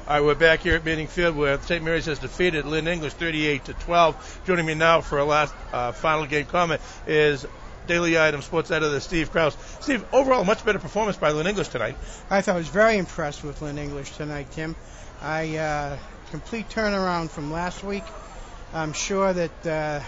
All right, we're back here at Meeting Field where St. Mary's has defeated Lynn English 38-12. Joining me now for a last final game comment is Daily Item sports editor Steve Krause. Steve, overall, a much better performance by Lynn English tonight. I thought I was very impressed with Lynn English tonight, Tim. Complete turnaround from last week. I'm sure that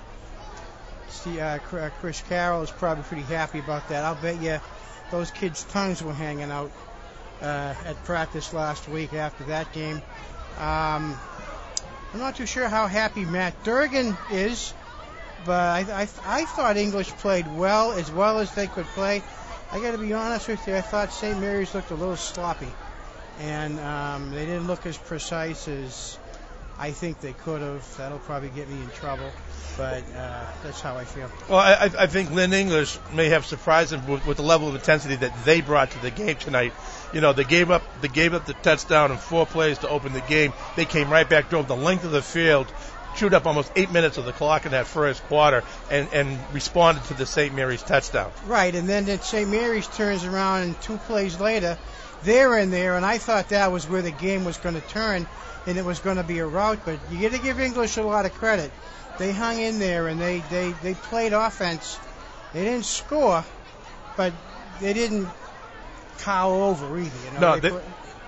Chris Carroll is probably pretty happy about that. I'll bet you those kids' tongues were hanging out at practice last week after that game. I'm not too sure how happy Matt Durgan is, but I thought English played well as they could play. I got to be honest with you, I thought St. Mary's looked a little sloppy, and they didn't look as precise as I think they could have. That'll probably get me in trouble, but that's how I feel. Well, I think Lynn English may have surprised them with the level of intensity that they brought to the game tonight. You know, they gave up the touchdown in 4 plays to open the game. They came right back, drove the length of the field, chewed up almost 8 minutes of the clock in that first quarter, and responded to the St. Mary's touchdown. Right, and then St. Mary's turns around and 2 plays later, they're in there, and I thought that was where the game was going to turn, and it was going to be a rout. But you got to give English a lot of credit. They hung in there, and they played offense. They didn't score, but they didn't cow over either. You know? No,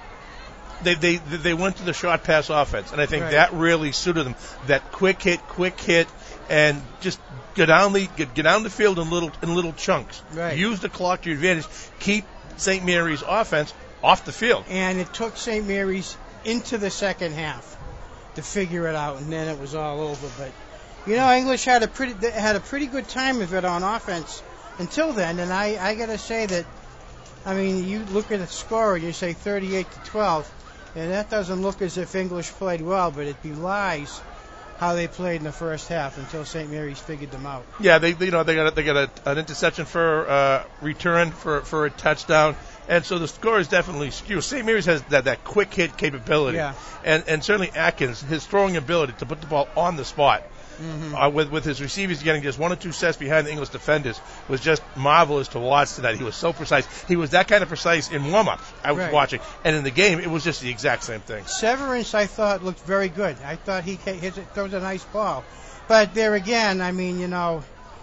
they went to the short pass offense, and I think that really suited them. That quick hit, and just get down the field in little chunks. Right. Use the clock to your advantage. Keep St. Mary's offense off the field. And it took St. Mary's into the second half to figure it out, and then it was all over. But you know, English had a pretty good time of it on offense until then, and I got to say that. I mean, you look at the score and you say 38-12, and that doesn't look as if English played well, but it belies how they played in the first half until St. Mary's figured them out. Yeah, they got an interception for return for a touchdown, and so the score is definitely skewed. St. Mary's has that quick hit capability, and certainly Atkins, his throwing ability to put the ball on the spot. Mm-hmm. With his receivers getting just 1 or 2 sets behind the English defenders was just marvelous to watch tonight. He was so precise. He was that kind of precise in warm-up. I was watching, and in the game, it was just the exact same thing. Severance, I thought, looked very good. I thought he throws a nice ball, but there again, I mean, you know,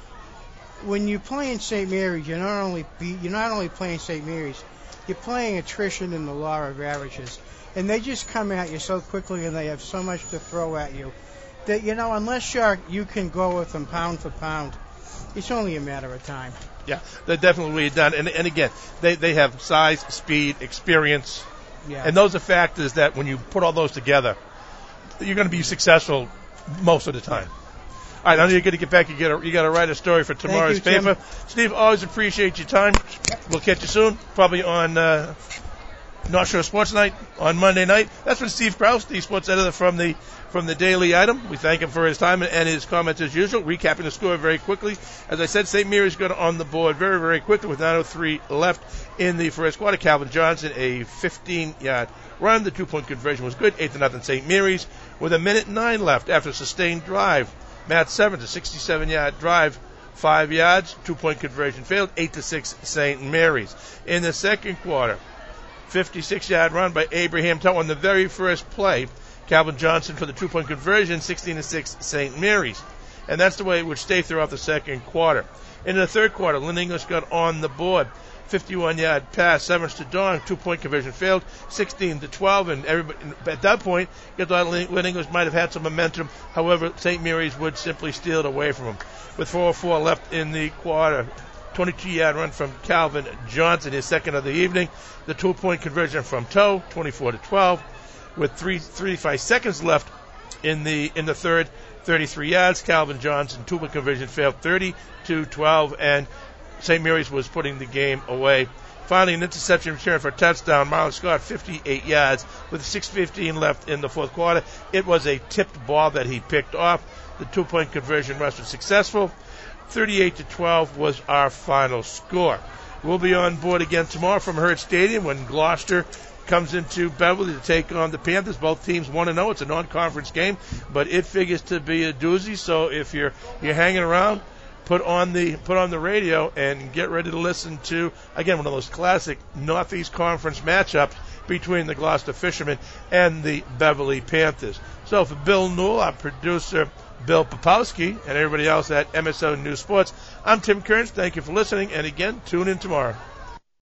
when you play in St. Mary's, you're not only playing St. Mary's, you're playing attrition in the law of averages, and they just come at you so quickly, and they have so much to throw at you. That, you know, unless you can go with them pound for pound, it's only a matter of time. Yeah, they're definitely done. And again, they have size, speed, experience, and those are factors that when you put all those together, you're going to be successful most of the time. All right, now you're going to get back. You got to write a story for tomorrow's paper. Tim. Steve, always appreciate your time. We'll catch you soon, probably on North Shore Sports Night on Monday night. That's from Steve Krause, the sports editor from the Daily Item. We thank him for his time and his comments as usual. Recapping the score very quickly. As I said, St. Mary's got on the board very, very quickly with 9:03 left in the first quarter. Calvin Johnson, a 15-yard run. The 2-point conversion was good, 8-0 St. Mary's. With 1:09 left after a sustained drive, Matt Sevens, a 67-yard drive, 5 yards, 2-point conversion failed, 8-6 St. Mary's. In the second quarter, 56-yard run by Abraham Tuttle on the very first play. Calvin Johnson for the 2-point conversion, 16-6 St. Mary's. And that's the way it would stay throughout the second quarter. In the third quarter, Lynn English got on the board. 51-yard pass, Severance to Dong, 2-point conversion failed, 16-12, and everybody at that point, you thought Lynn English might have had some momentum. However, St. Mary's would simply steal it away from him. With 4:04 left in the quarter, 22-yard run from Calvin Johnson, his second of the evening. The 2-point conversion from Toe, 24-12. With 35 seconds left in the third, 33 yards. Calvin Johnson, 2-point conversion failed, 30-12, and St. Mary's was putting the game away. Finally, an interception return for a touchdown. Marlon Scott, 58 yards with 6:15 left in the fourth quarter. It was a tipped ball that he picked off. The 2-point conversion rush was successful. 38-12 was our final score. We'll be on board again tomorrow from Hurt Stadium when Gloucester comes into Beverly to take on the Panthers. Both teams 1-0. It's a non-conference game, but it figures to be a doozy. So if you're hanging around, put on the radio and get ready to listen to, again, one of those classic Northeast Conference matchups between the Gloucester Fishermen and the Beverly Panthers. So for Bill Newell, our producer, Bill Popowski, and everybody else at MSO News Sports, I'm Tim Kearns. Thank you for listening, and again, tune in tomorrow.